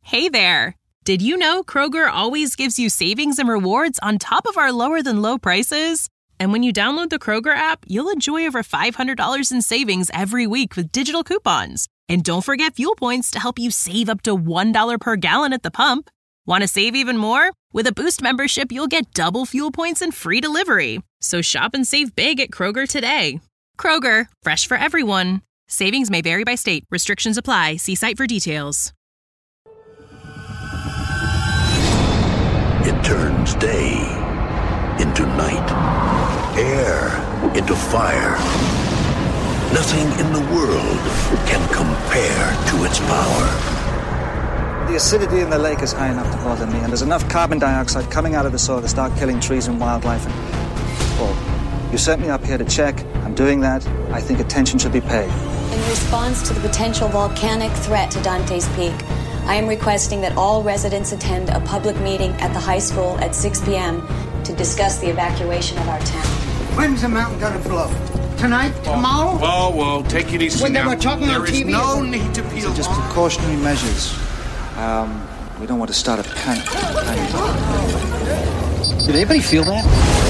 Hey there! Did you know Kroger always gives you savings and rewards on top of our lower-than-low prices? And when you download the Kroger app, you'll enjoy over $500 in savings every week with digital coupons. And don't forget fuel points to help you save up to $1 per gallon at the pump. Want to save even more? With a Boost membership, you'll get double fuel points and free delivery. So shop and save big at Kroger today. Kroger, fresh for everyone. Savings may vary by state. Restrictions apply. See site for details. It turns day into night, air into fire. Nothing in the world can compare to its power. The acidity in the lake is high enough to bother me, and there's enough carbon dioxide coming out of the soil to start killing trees and wildlife. You sent me up here to check. I'm doing that. I think attention should be paid. In response to the potential volcanic threat to Dante's Peak, I am requesting that all residents attend a public meeting at the high school at 6 p.m. to discuss the evacuation of our town. When's the mountain gonna blow? Tonight? Tomorrow? Whoa, take it easy when now. They were talking on TV. There is no need to peel. Just precautionary measures. We don't want to start a panic. Did anybody feel that?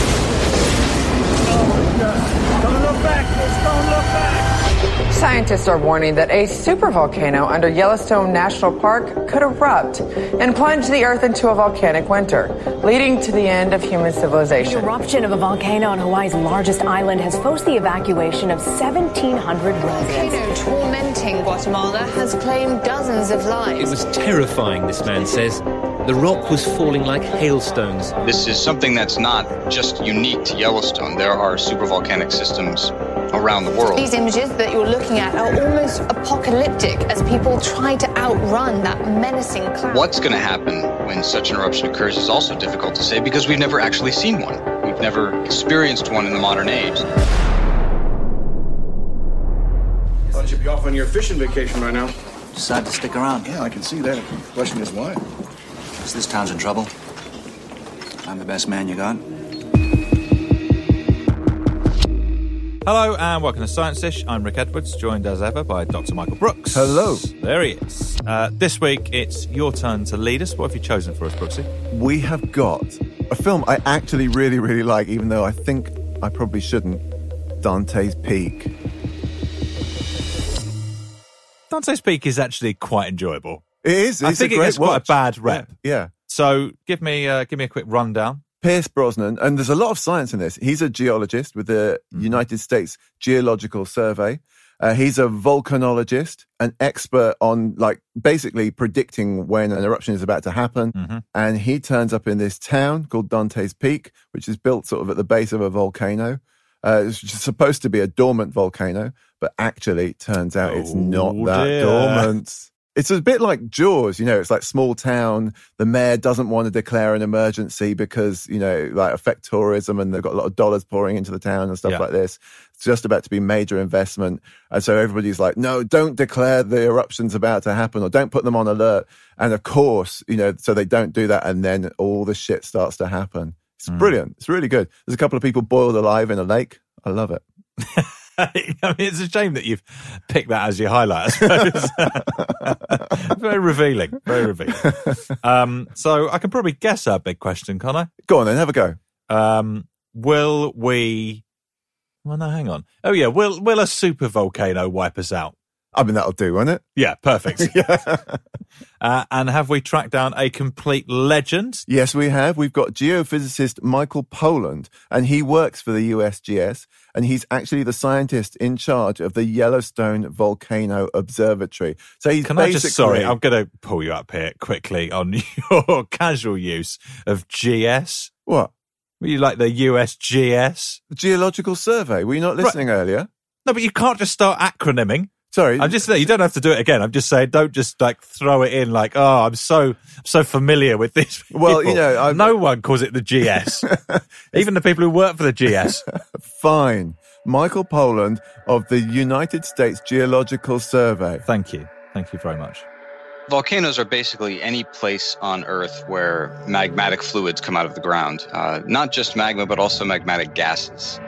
Don't look back, kids. Don't look back. Scientists are warning that a supervolcano under Yellowstone National Park could erupt and plunge the Earth into a volcanic winter, leading to the end of human civilization. The eruption of a volcano on Hawaii's largest island has forced the evacuation of 1,700 residents. The volcano tormenting Guatemala has claimed dozens of lives. It was terrifying, this man says. The rock was falling like hailstones. This is something that's not just unique to Yellowstone. There are supervolcanic systems around the world. These images that you're looking at are almost apocalyptic as people try to outrun that menacing cloud. What's going to happen when such an eruption occurs is also difficult to say because we've never actually seen one. We've never experienced one in the modern age. Thought you'd be off on your fishing vacation right now. Decided to stick around. Yeah, I can see that. The question is why? Because this town's in trouble. I'm the best man you got. Hello and welcome to Science-ish. I'm Rick Edwards, joined as ever by Dr. Michael Brooks. Hello. There he is. This week, it's your turn to lead us. What have you chosen for us, Brooksy? We have got a film I actually really, really like, even though I think I probably shouldn't. Dante's Peak. Dante's Peak is actually quite enjoyable. It is. I think it gets quite a bad rep. Yeah. So give me a quick rundown. Pierce Brosnan, and there's a lot of science in this. He's a geologist with the United States Geological Survey. He's a volcanologist, an expert on basically predicting when an eruption is about to happen. Mm-hmm. And he turns up in this town called Dante's Peak, which is built sort of at the base of a volcano. It's supposed to be a dormant volcano, but actually it turns out it's not that dormant. It's a bit like Jaws, it's like small town. The mayor doesn't want to declare an emergency because, affect tourism, and they've got a lot of dollars pouring into the town and stuff like this. It's just about to be major investment. And so everybody's like, no, don't declare the eruption's about to happen, or don't put them on alert. And of course, so they don't do that. And then all the shit starts to happen. It's brilliant. It's really good. There's a couple of people boiled alive in a lake. I love it. I mean, it's a shame that you've picked that as your highlight, I suppose. Very revealing. Very revealing. So I can probably guess our big question, can't I? Go on then, have a go. Will we... Well, no, hang on. Oh, yeah. Will a super volcano wipe us out? I mean, that'll do, won't it? Yeah, perfect. And have we tracked down a complete legend? Yes, we have. We've got geophysicist Michael Poland, and he works for the USGS, and he's actually the scientist in charge of the Yellowstone Volcano Observatory. So he's sorry, I'm going to pull you up here quickly on your casual use of GS. What? Were you like the USGS? The Geological Survey. Were you not listening earlier? No, but you can't just start acronyming. Sorry. I'm just saying, you don't have to do it again. I'm just saying, don't just throw it in like, oh, I'm so familiar with this. Well, no one calls it the GS. Even the people who work for the GS. Fine. Michael Poland of the United States Geological Survey. Thank you. Thank you very much. Volcanoes are basically any place on Earth where magmatic fluids come out of the ground. Not just magma, but also magmatic gases.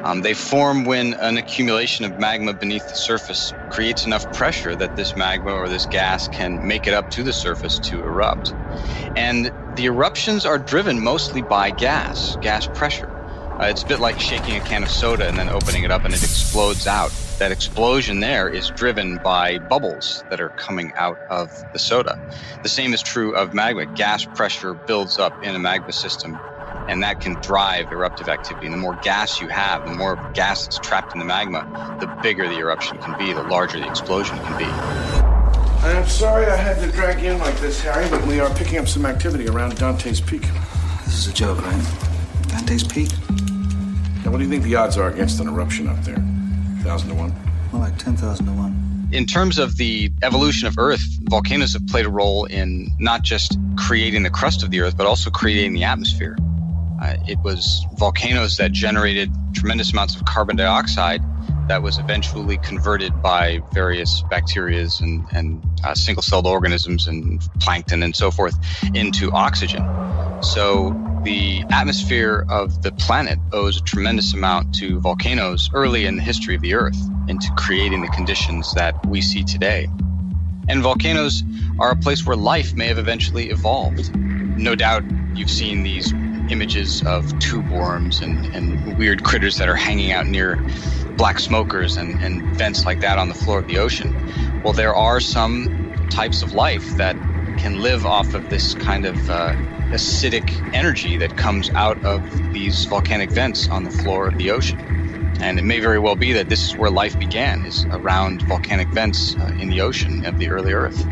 They form when an accumulation of magma beneath the surface creates enough pressure that this magma or this gas can make it up to the surface to erupt. And the eruptions are driven mostly by gas pressure. It's a bit like shaking a can of soda and then opening it up and it explodes out. That explosion there is driven by bubbles that are coming out of the soda. The same is true of magma. Gas pressure builds up in a magma system, and that can drive eruptive activity. And the more gas you have, the more gas that's trapped in the magma, the bigger the eruption can be, the larger the explosion can be. I'm sorry I had to drag you in like this, Harry, but we are picking up some activity around Dante's Peak. This is a joke, right? Dante's Peak? Now, what do you think the odds are against an eruption up there? 1,000 to 1? More like 10,000 to 1. In terms of the evolution of Earth, volcanoes have played a role in not just creating the crust of the Earth, but also creating the atmosphere. It was volcanoes that generated tremendous amounts of carbon dioxide that was eventually converted by various bacteria and single-celled organisms and plankton and so forth into oxygen. So the atmosphere of the planet owes a tremendous amount to volcanoes early in the history of the Earth into creating the conditions that we see today. And volcanoes are a place where life may have eventually evolved. No doubt you've seen these images of tube worms and weird critters that are hanging out near black smokers and vents like that on the floor of the ocean. Well, there are some types of life that can live off of this kind of acidic energy that comes out of these volcanic vents on the floor of the ocean. And it may very well be that this is where life began, is around volcanic vents in the ocean of the early Earth.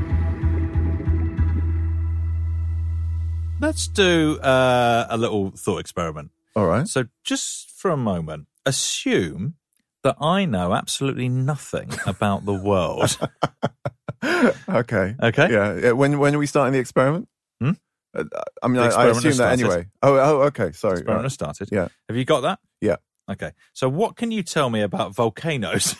Let's do a little thought experiment. All right. So just for a moment, assume that I know absolutely nothing about the world. Okay. Okay. Yeah. When are we starting the experiment? I mean, I assume that anyway. Oh, okay. Sorry. Experiment has started. Yeah. Have you got that? Yeah. Okay. So what can you tell me about volcanoes?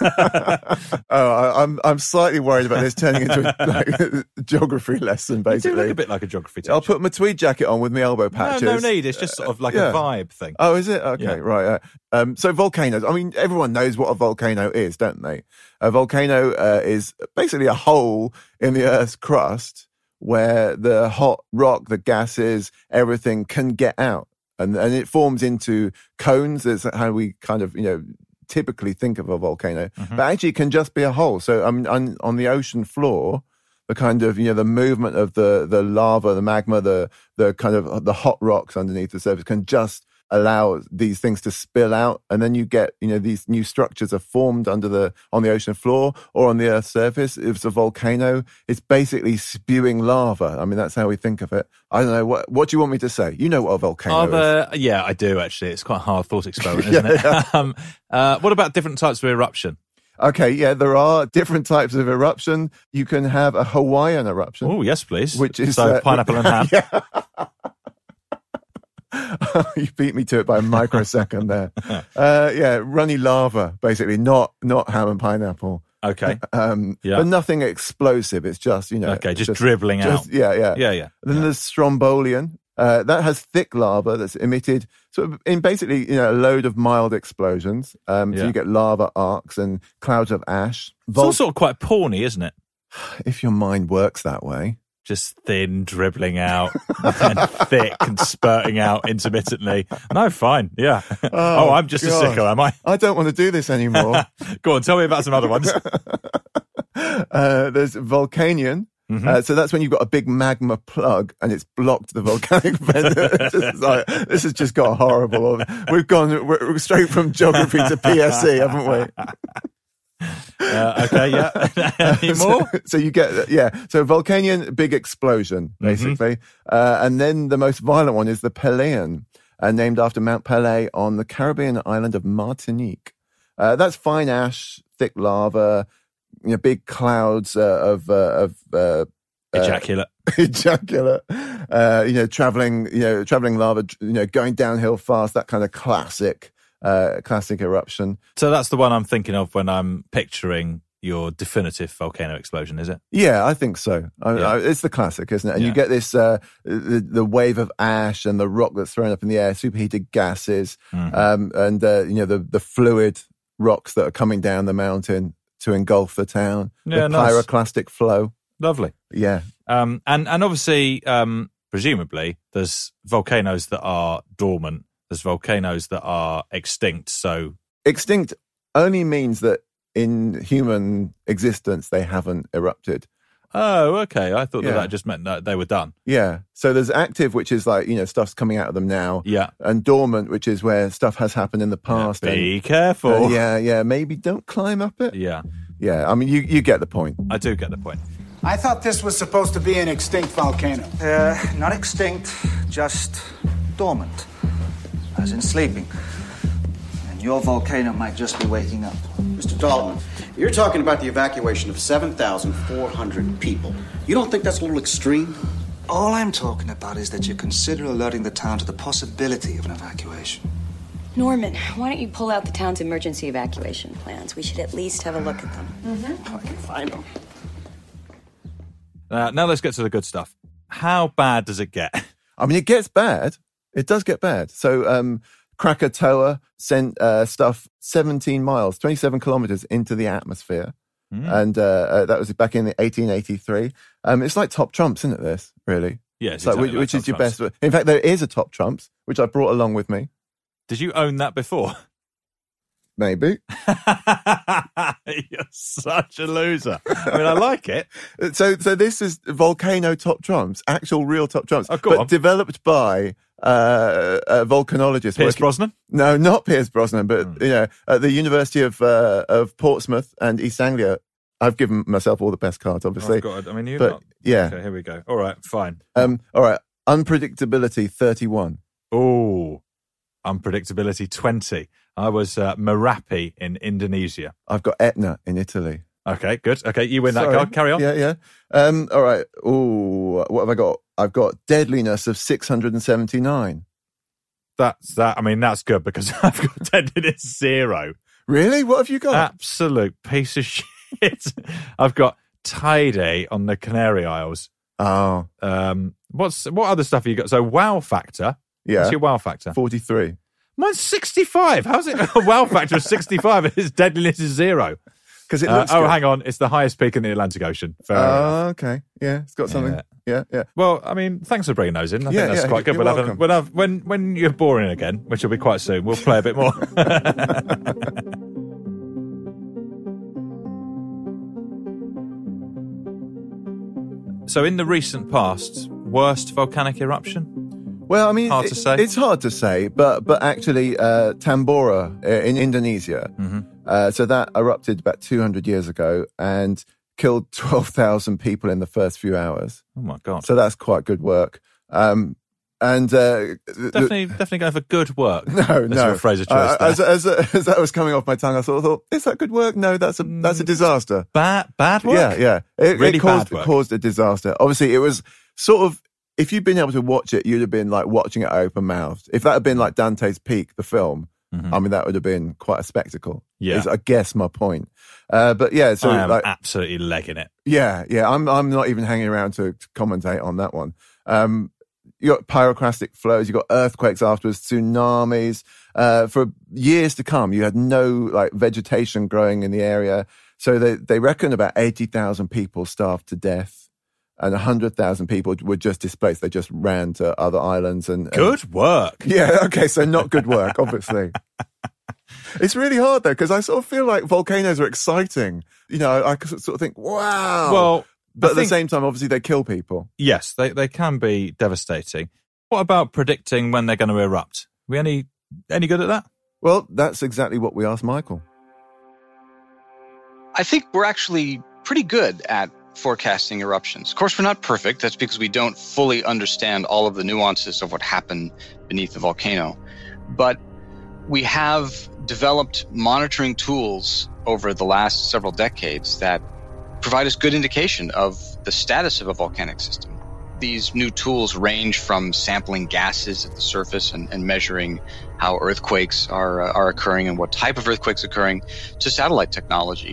I'm slightly worried about this turning into a geography lesson, basically. You do look a bit like a geography teacher. I'll put my tweed jacket on with my elbow patches. No need. It's just sort of like a vibe thing. Oh, is it? Okay, Yeah. right. So volcanoes. I mean, everyone knows what a volcano is, don't they? A volcano is basically a hole in the Earth's crust where the hot rock, the gases, everything can get out. And it forms into cones. That's how we kind of, typically think of a volcano. Mm-hmm. But actually it can just be a hole. So on the ocean floor, the kind of, the movement of the lava, the magma, the kind of the hot rocks underneath the surface can just allow these things to spill out, and then you get, these new structures are formed on the ocean floor or on the Earth's surface. If it's a volcano, it's basically spewing lava. I mean, that's how we think of it. I don't know, what do you want me to say? You know what a volcano is. Yeah, I do, actually. It's quite a hard thought experiment, isn't it? What about different types of eruption? Okay, yeah, there are different types of eruption. You can have a Hawaiian eruption. Oh, yes, please. Which is pineapple and ham. Yeah. You beat me to it by a microsecond there. Runny lava, basically, not ham and pineapple. Okay. But nothing explosive. It's just, Okay, just dribbling out. Yeah. Then there's Strombolian. That has thick lava that's emitted sort of in basically, a load of mild explosions. So you get lava arcs and clouds of ash. It's all sort of quite porny, isn't it? If your mind works that way. Just thin, dribbling out, and thick and spurting out intermittently. No, fine, yeah. Oh, I'm just a sicko, am I? I don't want to do this anymore. Go on, tell me about some other ones. There's Vulcanian. Mm-hmm. So that's when you've got a big magma plug and it's blocked the volcanic vent. This has just got horrible. We're straight from geography to PSE, haven't we? Okay, yeah. Any more? So you get, so Vulcanian, big explosion, basically. Mm-hmm. And then the most violent one is the Pelean, named after Mount Pelée on the Caribbean island of Martinique. That's fine ash, thick lava, big clouds of ejaculate. Traveling lava, going downhill fast, that kind of classic eruption. So that's the one I'm thinking of when I'm picturing your definitive volcano explosion, is it? Yeah, I think so. It's the classic, isn't it? And you get this the wave of ash and the rock that's thrown up in the air, superheated gases, and the fluid rocks that are coming down the mountain to engulf the town. Yeah, the pyroclastic flow. Lovely. Yeah. And obviously, presumably, there's volcanoes that are dormant. There's volcanoes that are extinct. So extinct only means that in human existence they haven't erupted. Oh, okay. I thought that just meant that they were done. Yeah. So there's active, which is like, stuff's coming out of them now. Yeah. And dormant, which is where stuff has happened in the past. Be careful. Maybe don't climb up it. Yeah. Yeah. I mean, you get the point. I do get the point. I thought this was supposed to be an extinct volcano. Not extinct, just dormant. As in sleeping. And your volcano might just be waking up. Mr. Dalton, you're talking about the evacuation of 7,400 people. You don't think that's a little extreme? All I'm talking about is that you consider alerting the town to the possibility of an evacuation. Norman, why don't you pull out the town's emergency evacuation plans? We should at least have a look at them. Mm-hmm. I can find them. Now let's get to the good stuff. How bad does it get? I mean, it gets bad. It does get bad. So Krakatoa sent stuff 17 miles, 27 kilometers into the atmosphere. And that was back in 1883. It's like Top Trumps, isn't it, this, really? Yeah, it's like, which is your best. In fact, there is a Top Trumps, which I brought along with me. Did you own that before? Maybe. You're such a loser. I mean, I like it. So this is Volcano Top Trumps, actual real Top Trumps, but developed by a volcanologist. Pierce Brosnan? No, not Pierce Brosnan, but at the University of Portsmouth and East Anglia. I've given myself all the best cards, obviously. Oh, God. I mean, you've but, not. Yeah. Okay, here we go. All right, fine. All right. Unpredictability 31. Oh, unpredictability 20. I was Merapi in Indonesia. I've got Etna in Italy. Okay, good. Okay, you win that card. Carry on. Yeah. All right. Oh, what have I got? I've got deadliness of 679. That's that. I mean, that's good because I've got deadliness 0. Really? What have you got? Absolute piece of shit. I've got Taide on the Canary Isles. Oh. What other stuff have you got? So wow factor. Yeah. What's your wow factor? 43. Mine's 65. How's it a wow factor of 65? Its deadliness is 0. Because it looks good. Hang on. It's the highest peak in the Atlantic Ocean. Fair enough. Okay. Yeah, it's got something. Yeah. Well, I mean, thanks for bringing those in. I think that's quite good. When you're boring again, which will be quite soon, we'll play a bit more. So in the recent past, worst volcanic eruption? Well, I mean, hard to say. It's hard to say, but actually, Tambora in Indonesia, so that erupted about 200 years ago and killed 12,000 people in the first few hours. Oh my God! So that's quite good work. Definitely going for good work. No. Your phrase of choice as that was coming off my tongue, I thought, is that good work? No, that's a disaster. Bad work. Yeah. It caused a disaster. Obviously, it was sort of. If you'd been able to watch it, you'd have been like watching it open mouthed. If that had been like Dante's Peak, the film, I mean, that would have been quite a spectacle. Yeah, is, I guess, my point. But yeah, so I am like absolutely legging it. Yeah. I'm not even hanging around to commentate on that one. You got pyroclastic flows, you got earthquakes afterwards, tsunamis. For years to come, you had no like vegetation growing in the area. So they reckon about 80,000 people starved to death. And 100,000 people were just displaced. They just ran to other islands. And good work. Yeah, okay, so not good work, obviously. It's really hard, though, because I sort of feel like volcanoes are exciting. I sort of think, wow. Well, but at the same time, obviously, they kill people. Yes, they can be devastating. What about predicting when they're going to erupt? Are we any good at that? Well, that's exactly what we asked Michael. I think we're actually pretty good at forecasting eruptions. Of course, we're not perfect. That's because we don't fully understand all of the nuances of what happened beneath the volcano. But we have developed monitoring tools over the last several decades that provide us good indication of the status of a volcanic system. These new tools range from sampling gases at the surface and measuring how earthquakes are occurring and what type of earthquakes occurring to satellite technology,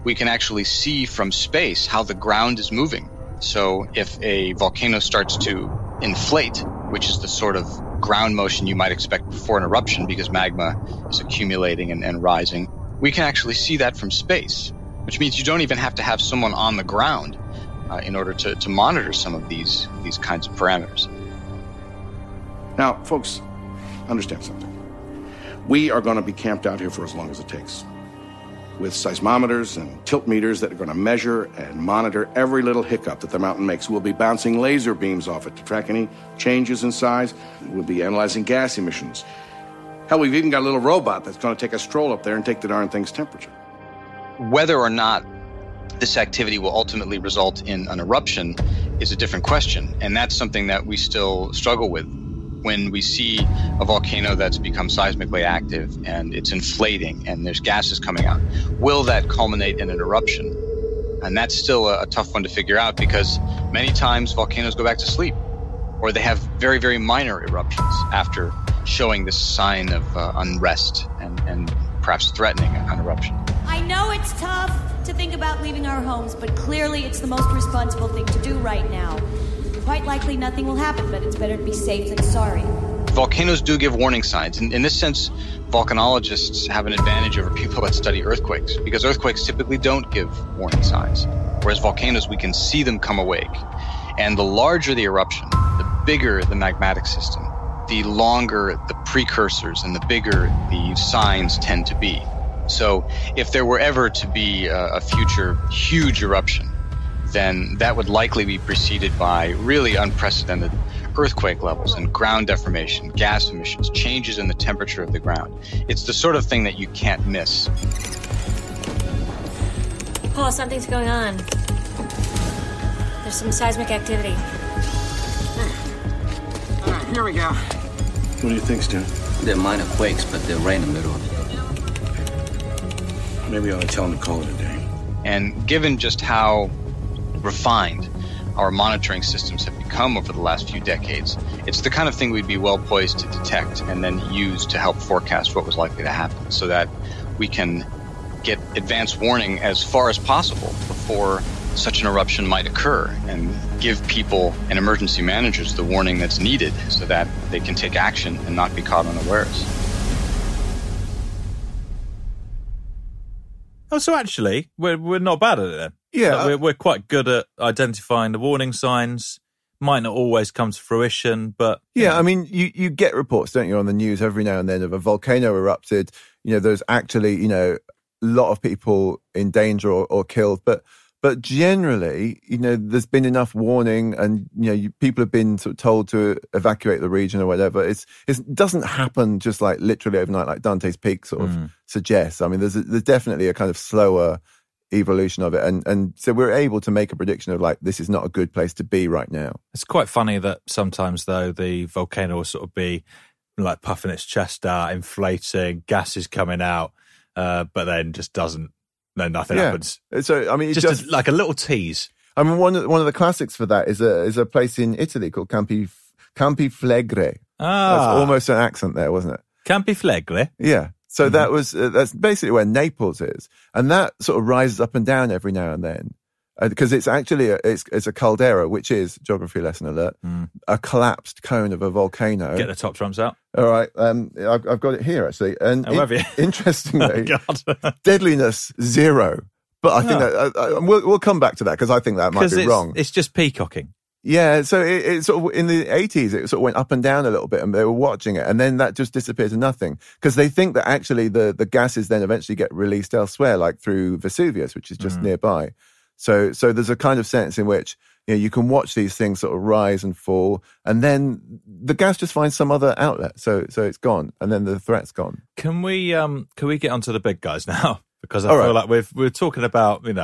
we can actually see from space how the ground is moving. So if a volcano starts to inflate, which is the sort of ground motion you might expect before an eruption because magma is accumulating and rising, we can actually see that from space, which means you don't even have to have someone on the ground in order to monitor some of these kinds of parameters. Now, folks, understand something. We are going to be camped out here for as long as it takes, with seismometers and tilt meters that are going to measure and monitor every little hiccup that the mountain makes. We'll be bouncing laser beams off it to track any changes in size. We'll be analyzing gas emissions. Hell, we've even got a little robot that's going to take a stroll up there and take the darn thing's temperature. Whether or not this activity will ultimately result in an eruption is a different question, and that's something that we still struggle with. When we see a volcano that's become seismically active and it's inflating and there's gases coming out, will that culminate in an eruption? And that's still a tough one to figure out, because many times volcanoes go back to sleep, or they have very, very minor eruptions after showing this sign of unrest and perhaps threatening an eruption. I know it's tough to think about leaving our homes, but clearly it's the most responsible thing to do right now. Quite likely nothing will happen, but it's better to be safe than sorry. Volcanoes do give warning signs. In this sense, volcanologists have an advantage over people that study earthquakes, because earthquakes typically don't give warning signs, whereas volcanoes, we can see them come awake. And the larger the eruption, the bigger the magmatic system, the longer the precursors and the bigger the signs tend to be. So if there were ever to be a future huge eruption, then that would likely be preceded by really unprecedented earthquake levels and ground deformation, gas emissions, changes in the temperature of the ground. It's the sort of thing that you can't miss. Paul, something's going on. There's some seismic activity. All right, here we go. What do you think, Stu? They're minor quakes, but they're right in the middle of it. Maybe I ought to tell him to call it a day. And given just how refined our monitoring systems have become over the last few decades, it's the kind of thing we'd be well poised to detect and then use to help forecast what was likely to happen, so that we can get advance warning as far as possible before such an eruption might occur, and give people and emergency managers the warning that's needed so that they can take action and not be caught unawares. Oh, so actually, we're not bad at it then. Yeah. Like we're quite good at identifying the warning signs. Might not always come to fruition, but... Yeah, I mean, you get reports, don't you, on the news every now and then of a volcano erupted. You know, there's actually, a lot of people in danger or killed. But generally, there's been enough warning, and, people have been sort of told to evacuate the region or whatever. It doesn't happen just like literally overnight, like Dante's Peak sort of suggests. I mean, there's definitely a kind of slower evolution of it, and so we're able to make a prediction of like, this is not a good place to be right now. It's quite funny that sometimes though the volcano will sort of be like puffing its chest out, inflating, gas is coming out, but then just doesn't. No, nothing happens. So I mean, it's just like a little tease. I mean, one of the classics for that is a place in Italy called Campi Flegrei. That's almost an accent there, wasn't it? Campi Flegrei. Yeah. So that's basically where Naples is, and that sort of rises up and down every now and then, because it's actually it's a caldera, which is, geography lesson alert, a collapsed cone of a volcano. Get the top trumps out. All right, I've got it here actually, and interestingly, oh, deadliness 0. But I think that we'll come back to that, because I think that might be wrong. It's just peacocking. Yeah, so it sort of, in the 80s, it sort of went up and down a little bit, and they were watching it, and then that just disappeared to nothing, because they think that actually the gases then eventually get released elsewhere, like through Vesuvius, which is just nearby. So there's a kind of sense in which you can watch these things sort of rise and fall, and then the gas just finds some other outlet, so it's gone, and then the threat's gone. Can we get onto the big guys now? Because I feel like we're talking about, I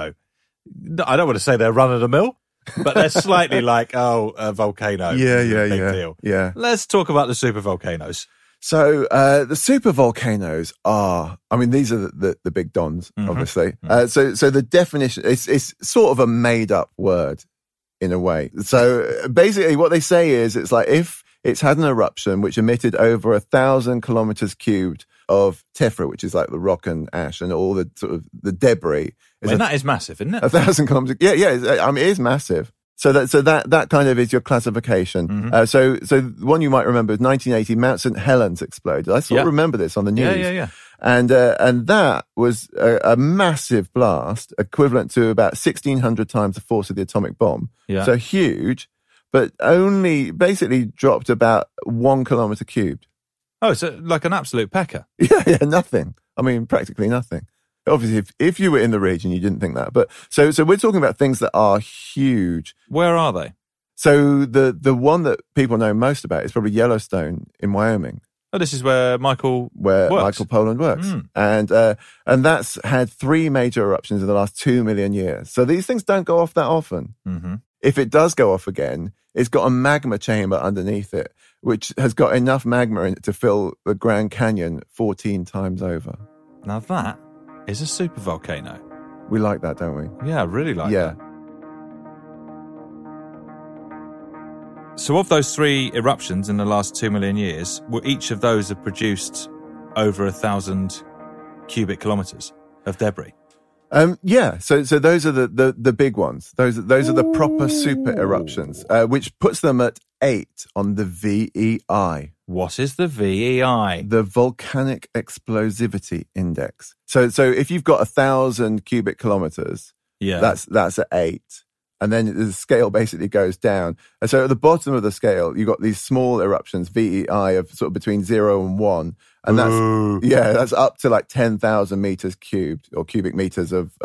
don't want to say they're run of the mill, but they're slightly like, a volcano. Yeah, big deal. Yeah. Let's talk about the supervolcanoes. So the supervolcanoes are, these are the big dons, obviously. So the definition, it's sort of a made up word in a way. So basically what they say is, it's like if it's had an eruption which emitted over 1,000 kilometers cubed of tephra, which is like the rock and ash and all the sort of the debris. That is massive, isn't it? 1,000 kilometers. Yeah. It is massive. So that kind of is your classification. Mm-hmm. So the one you might remember is 1980, Mount St. Helens exploded. I sort of remember this on the news. Yeah. And that was a massive blast, equivalent to about 1,600 times the force of the atomic bomb. Yeah. So huge, but only basically dropped about 1 kilometer cubed. Oh, so like an absolute pecker. Yeah, nothing. I mean, practically nothing. Obviously, if you were in the region, you didn't think that. But so we're talking about things that are huge. Where are they? So the one that people know most about is probably Yellowstone in Wyoming. Oh, this is where Michael works. Michael Pollan works. And that's had 3 major eruptions in the last 2 million years. So these things don't go off that often. Mm-hmm. If it does go off again, it's got a magma chamber underneath it, which has got enough magma in it to fill the Grand Canyon 14 times over. Now that is a supervolcano. We like that, don't we? Yeah, I really like that. So of those 3 eruptions in the last 2 million years, each of those have produced over 1,000 cubic kilometers of debris? So those are the big ones. Those are the proper super eruptions, which puts them at 8 on the VEI. What is the VEI? The Volcanic Explosivity Index. So if you've got 1,000 cubic kilometers, that's at 8. And then the scale basically goes down. And so at the bottom of the scale, you've got these small eruptions, VEI, of sort of between 0 and 1. And that's up to like 10,000 meters cubed or cubic meters of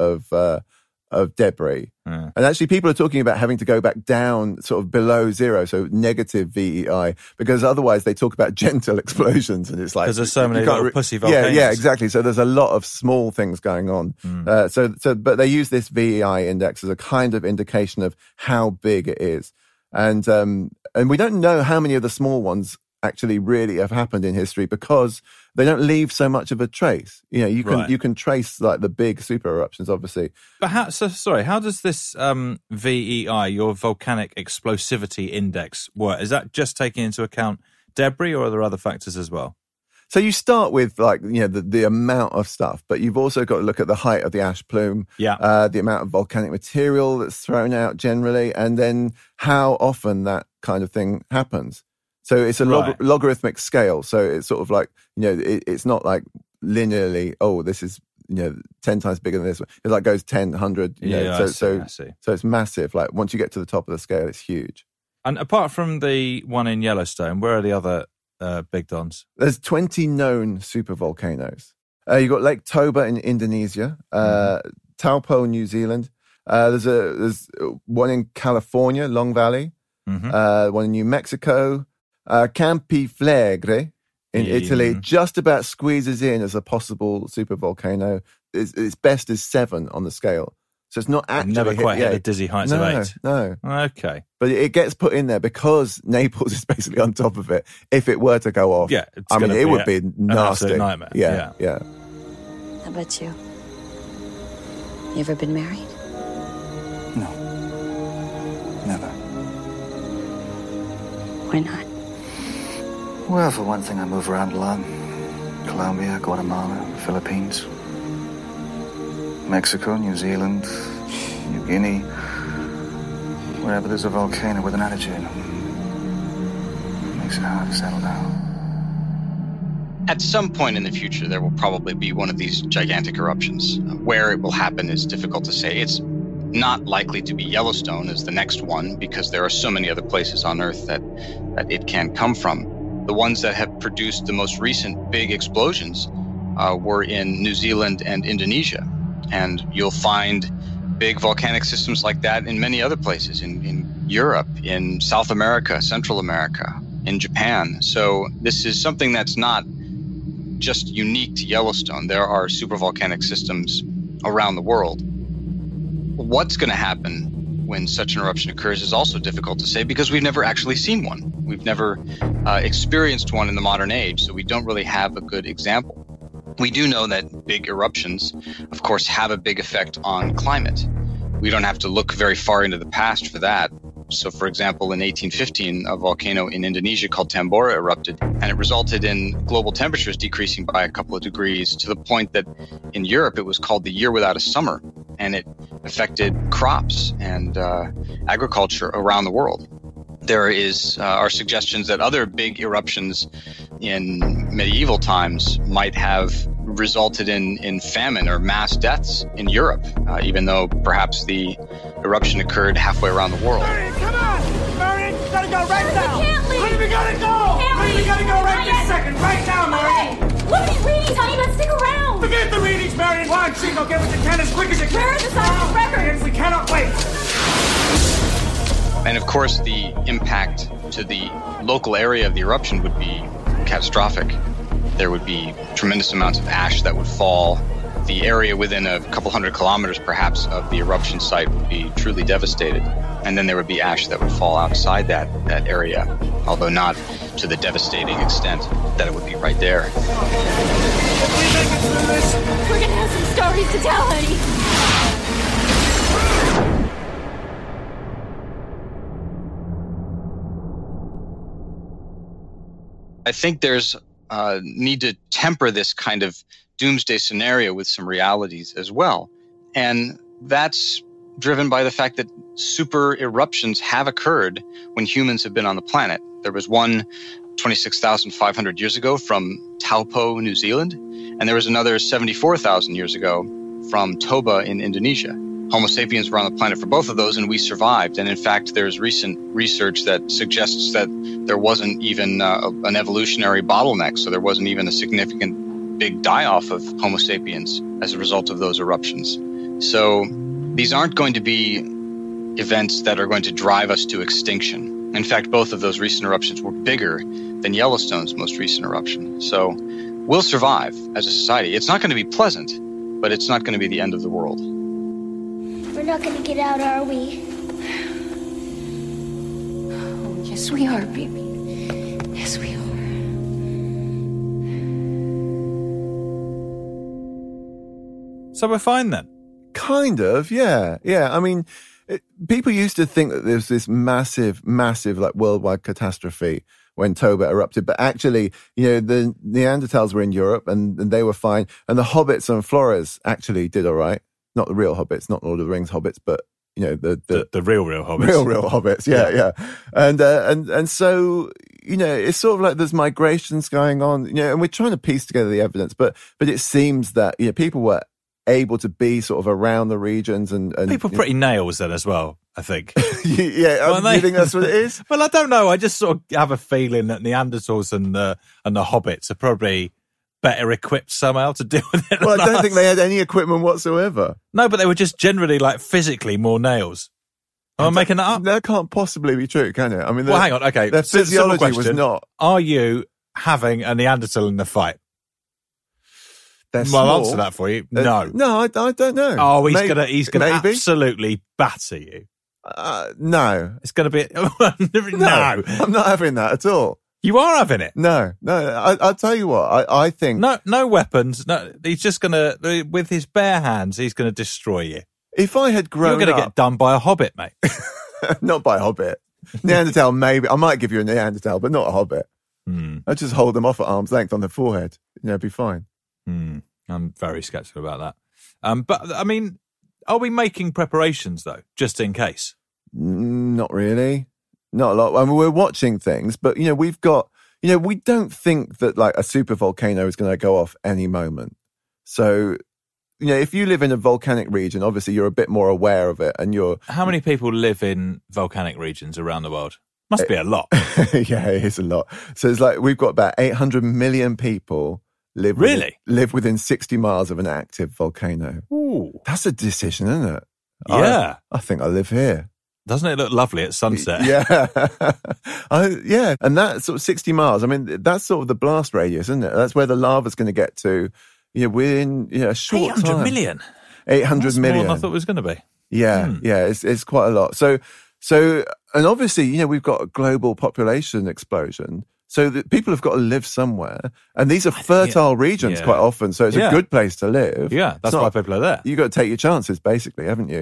debris. Yeah. And actually people are talking about having to go back down sort of below 0, so negative VEI, because otherwise they talk about gentle explosions, and it's like... Because there's so many little pussy volcanoes. Yeah, exactly. So there's a lot of small things going on. But they use this VEI index as a kind of indication of how big it is. And we don't know how many of the small ones actually really have happened in history because they don't leave so much of a trace. You know, you can trace like the big super eruptions, obviously. But how does this VEI, your volcanic explosivity index, work? Is that just taking into account debris, or are there other factors as well? So you start with like, you know, the amount of stuff, but you've also got to look at the height of the ash plume, the amount of volcanic material that's thrown out generally, and then how often that kind of thing happens. So it's a logarithmic scale. So it's sort of like, you know, it's not like linearly, this is, you know, 10 times bigger than this one. It like goes 10, 100, you know. So it's massive. Like once you get to the top of the scale, it's huge. And apart from the one in Yellowstone, where are the other big dons? There's 20 known supervolcanoes. You've got Lake Toba in Indonesia, Taupo, New Zealand. There's one in California, Long Valley. One in New Mexico. Campi Flegrei in Italy just about squeezes in as a possible supervolcano. Its best is 7 on the scale. So it's not actually... Never quite hit the dizzy heights of 8. No. Okay. But it gets put in there because Naples is basically on top of it. If it were to go off, it would be nasty. An nightmare. Yeah. How about you? You ever been married? No. Never. Why not? Well, for one thing, I move around a lot. Colombia, Guatemala, Philippines, Mexico, New Zealand, New Guinea. Wherever there's a volcano with an attitude. It makes it hard to settle down. At some point in the future, there will probably be one of these gigantic eruptions. Where it will happen is difficult to say. It's not likely to be Yellowstone as the next one because there are so many other places on Earth that it can come from. The ones that have produced the most recent big explosions were in New Zealand and Indonesia. And you'll find big volcanic systems like that in many other places, in Europe, in South America, Central America, in Japan. So this is something that's not just unique to Yellowstone. There are supervolcanic systems around the world. What's going to happen when such an eruption occurs is also difficult to say because we've never actually seen one. We've never experienced one in the modern age, so we don't really have a good example. We do know that big eruptions, of course, have a big effect on climate. We don't have to look very far into the past for that. So, for example, in 1815, a volcano in Indonesia called Tambora erupted, and it resulted in global temperatures decreasing by a couple of degrees to the point that in Europe it was called the year without a summer, and it affected crops and agriculture around the world. There are suggestions that other big eruptions in medieval times might have resulted in famine or mass deaths in Europe, even though perhaps the eruption occurred halfway around the world. Marion, come on! Marion, you gotta go right now! We can't leave! We gotta go! We gotta go right this second! Right now, Marion! Look at these readings, honey, but stick around! Forget the readings, Marion! Come on, Chico, get what you can as quick as you can! Where are the scientific records? We cannot wait! And of course, the impact to the local area of the eruption would be catastrophic. There would be tremendous amounts of ash that would fall. The area within a couple hundred kilometers, perhaps, of the eruption site would be truly devastated. And then there would be ash that would fall outside that area, although not to the devastating extent that it would be right there. We're gonna have some stories to tell, honey. I think there's need to temper this kind of doomsday scenario with some realities as well. And that's driven by the fact that super eruptions have occurred when humans have been on the planet. There was one 26,500 years ago from Taupo, New Zealand, and there was another 74,000 years ago from Toba in Indonesia. Homo sapiens were on the planet for both of those, and we survived. And in fact, there's recent research that suggests that there wasn't even an evolutionary bottleneck, so there wasn't even a significant big die-off of Homo sapiens as a result of those eruptions. So these aren't going to be events that are going to drive us to extinction. In fact, both of those recent eruptions were bigger than Yellowstone's most recent eruption. So we'll survive as a society. It's not going to be pleasant, but it's not going to be the end of the world. We're not going to get out, are we? Oh, yes, we are, baby. Yes, we are. So we're fine then? Kind of, yeah. Yeah, I mean, people used to think that there was this massive, like worldwide catastrophe when Toba erupted, but actually, the Neanderthals were in Europe and they were fine, and the hobbits and Flores actually did all right. Not the real hobbits, not Lord of the Rings hobbits, but the real hobbits. Real hobbits, yeah. And so, it's sort of like there's migrations going on, and we're trying to piece together the evidence, but it seems that people were able to be sort of around the regions and people pretty nails then as well, I think. Yeah, you think that's what it is? Well, I don't know. I just sort of have a feeling that Neanderthals and the hobbits are probably better equipped somehow to deal with it. Well, I don't think they had any equipment whatsoever. No, but they were just generally like physically more nails. Am I making that up? That can't possibly be true, can it? I mean, well, hang on. Okay, their physiology was not. Are you having a Neanderthal in the fight? I'll answer that for you. No, I don't know. Oh, he's gonna absolutely batter you. No, it's gonna be no. I'm not having that at all. You are having it. No. I'll tell you what. I think no weapons. No, he's just gonna with his bare hands. He's gonna destroy you. If I had grown up, you're gonna get done by a hobbit, mate. Not by a hobbit. Neanderthal, maybe. I might give you a Neanderthal, but not a hobbit. I just hold them off at arm's length on the forehead. It'd be fine. I'm very sceptical about that. But I mean, are we making preparations though, just in case? Not really. Not a lot. I mean, we're watching things, but we've got, we don't think that like a super volcano is going to go off any moment. So, if you live in a volcanic region, obviously you're a bit more aware of it, and How many people live in volcanic regions around the world? Must be a lot. Yeah, it is a lot. So it's like we've got about 800 million people live within 60 miles of an active volcano. Ooh, that's a decision, isn't it? Yeah, I think I live here. Doesn't it look lovely at sunset? Yeah. Yeah. And that sort of 60 miles, I mean, that's sort of the blast radius, isn't it? That's where the lava's going to get to, within a short 800 time. Million? 800 that's million. More than I thought it was going to be. Yeah. Yeah. It's quite a lot. So, and obviously, we've got a global population explosion. So that people have got to live somewhere. And these are fertile regions quite often. So it's a good place to live. Yeah, that's why people are there. You've got to take your chances, basically, haven't you?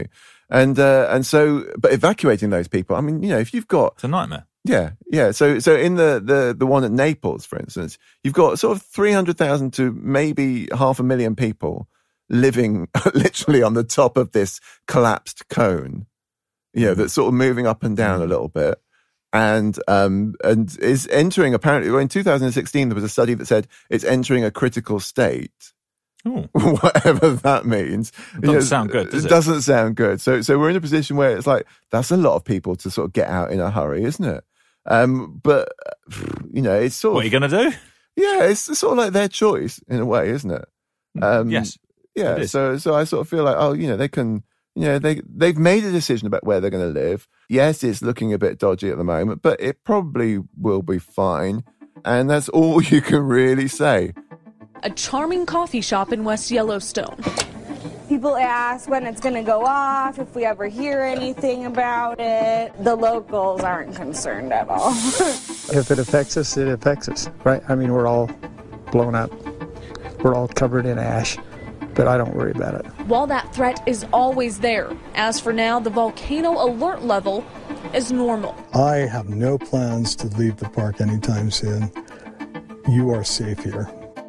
And so, but evacuating those people, I mean, if you've got... It's a nightmare. Yeah. So in the one at Naples, for instance, you've got sort of 300,000 to maybe 500,000 people living literally on the top of this collapsed cone, that's sort of moving up and down a little bit. And is entering, apparently, in 2016, there was a study that said it's entering a critical state. Ooh. Whatever that means. It doesn't sound good, does it? It doesn't sound good. So we're in a position where it's like, that's a lot of people to sort of get out in a hurry, isn't it? But, it's sort of... What are you going to do? Yeah, it's sort of like their choice in a way, isn't it? Yes. Yeah, so I sort of feel like, they can... they've made a decision about where they're going to live. Yes, it's looking a bit dodgy at the moment, but it probably will be fine. And that's all you can really say. A charming coffee shop in West Yellowstone. People ask when it's going to go off, if we ever hear anything about it. The locals aren't concerned at all. If it affects us, it affects us, right? I mean, we're all blown up. We're all covered in ash. But I don't worry about it. While that threat is always there, as for now, the volcano alert level is normal. I have no plans to leave the park anytime soon. You are safe here.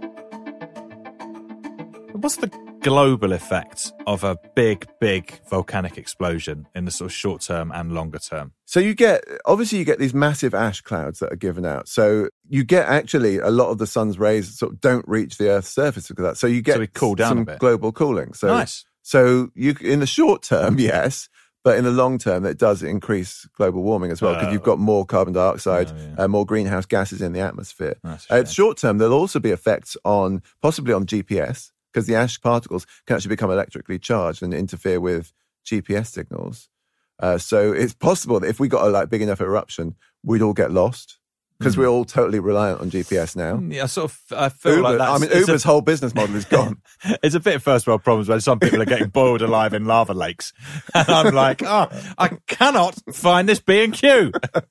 What's the global effect of a big volcanic explosion in the sort of short term and longer term? So you get these massive ash clouds that are given out. So you get actually a lot of the sun's rays sort of don't reach the Earth's surface because of that. So you get we cool down some a bit. Global cooling. So, nice. So you, in the short term, yes, but in the long term, it does increase global warming as well because you've got more carbon dioxide, more greenhouse gases in the atmosphere. Short term, there'll also be effects possibly on GPS because the ash particles can actually become electrically charged and interfere with GPS signals. So it's possible that if we got a big enough eruption, we'd all get lost because we're all totally reliant on GPS now. Yeah, I feel like that. I mean, Uber's whole business model is gone. It's a bit of first world problems when some people are getting boiled alive in lava lakes. And I'm like, I cannot find this B&Q.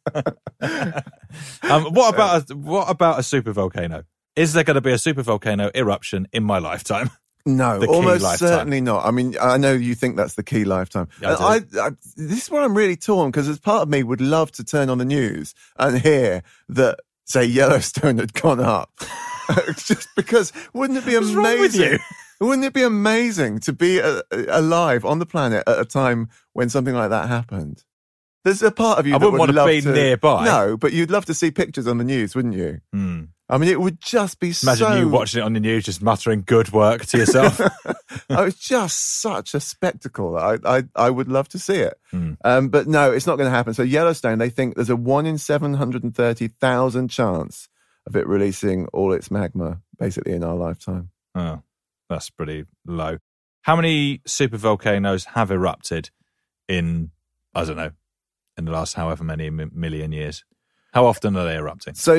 What about a super volcano? Is there going to be a super volcano eruption in my lifetime? No, almost certainly not. I mean, I know you think that's the key lifetime. Yeah, this is where I'm really torn because as part of me would love to turn on the news and hear that, say, Yellowstone had gone up. Just because, wouldn't it be amazing? What's wrong with you? Wouldn't it be amazing to be alive on the planet at a time when something like that happened? There's a part of you I that wouldn't want to be nearby. No, but you'd love to see pictures on the news, wouldn't you? I mean, it would just be Imagine you watching it on the news, just muttering good work to yourself. It's just such a spectacle. I would love to see it. But no, it's not going to happen. So Yellowstone, they think there's a 1 in 730,000 chance of it releasing all its magma, basically, in our lifetime. Oh, that's pretty low. How many supervolcanoes have erupted in, I don't know, in the last however many million years? How often are they erupting? So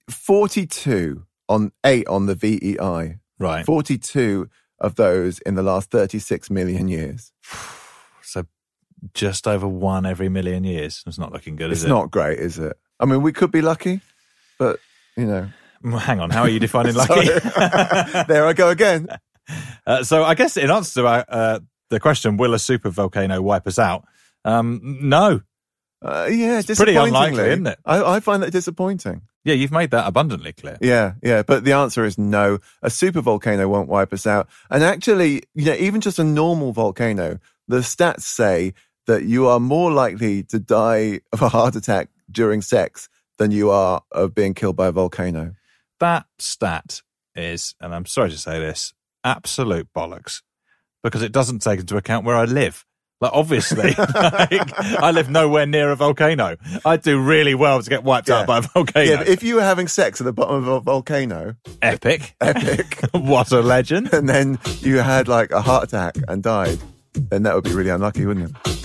42 on the VEI. Right. 42 of those in the last 36 million years. So just over one every million years. It's not looking good, is it? It's not great, is it? I mean, we could be lucky, but, Hang on, how are you defining lucky? There I go again. So I guess in answer to the question, will a supervolcano wipe us out? No. It's pretty unlikely, isn't it? I find that disappointing. Yeah, you've made that abundantly clear. Yeah, but the answer is no. A supervolcano won't wipe us out. And actually, even just a normal volcano, the stats say that you are more likely to die of a heart attack during sex than you are of being killed by a volcano. That stat is, and I'm sorry to say this, absolute bollocks, because it doesn't take into account where I live. Obviously, I live nowhere near a volcano. I'd do really well to get wiped out by a volcano. Yeah, but if you were having sex at the bottom of a volcano... Epic. What a legend. And then you had a heart attack and died, then that would be really unlucky, wouldn't it?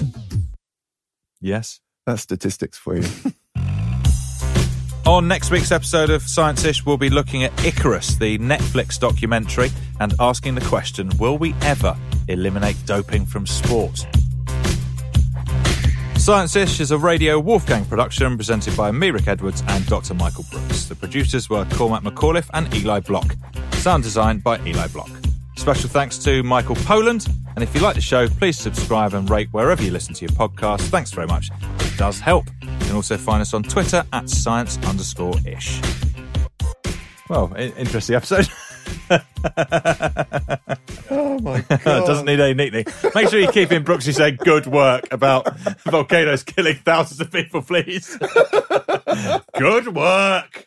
Yes. That's statistics for you. On next week's episode of Science-ish, we'll be looking at Icarus, the Netflix documentary, and asking the question, will we ever eliminate doping from sport? Science-ish is a Radio Wolfgang production presented by me, Rick Edwards, and Dr. Michael Brooks. The producers were Cormac McAuliffe and Eli Block. Sound design by Eli Block. Special thanks to Michael Poland. And if you like the show, please subscribe and rate wherever you listen to your podcast. Thanks very much. It does help. You can also find us on Twitter at @science_ish. Well, interesting episode. Oh my God. Doesn't need any neatly. Make sure you keep in Brooksy saying good work about volcanoes killing thousands of people, please. Good work.